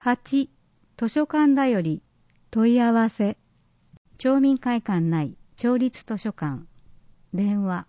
8、図書館だより問い合わせ。町民会館内町立図書館。電話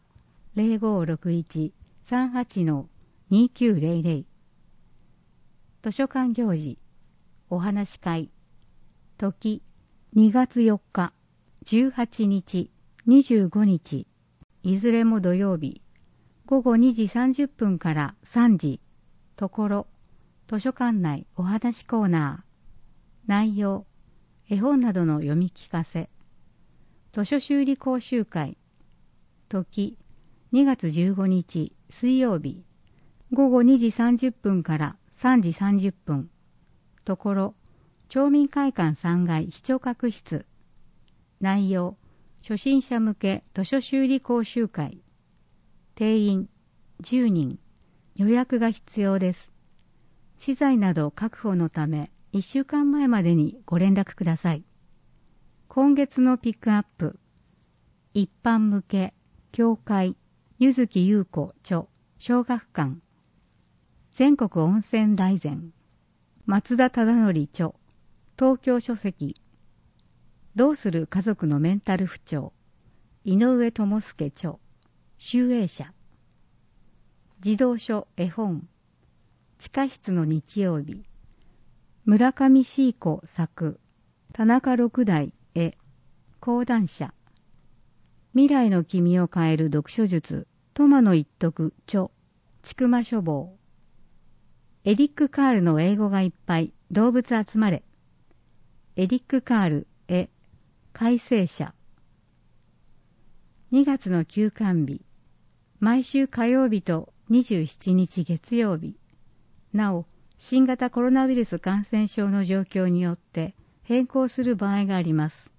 0561-38-2900。図書館行事。お話し会。時2月4日、18日、25日。いずれも土曜日。午後2時30分から3時。ところ、図書館内お話コーナー。内容、絵本などの読み聞かせ。図書修理講習会。時、2月15日水曜日。午後2時30分から3時30分。ところ、町民会館3階視聴覚室。内容、初心者向け図書修理講習会。定員10人。予約が必要です。資材など確保のため1週間前までにご連絡ください。今月のピックアップ。一般向け、教会、柚木優子著、小学館。全国温泉大全。松田忠則著、東京書籍。どうする家族のメンタル不調。井上智介著、集英社。児童書絵本。地下室の日曜日。村上シーコ作。田中六代絵。講談社。未来の君を変える読書術。トマの一徳著。千曲書房。エリック・カールの英語がいっぱい。動物集まれ。エリック・カール絵。改正者。2月の休館日。毎週火曜日と27日月曜日。なお、新型コロナウイルス感染症の状況によって変更する場合があります。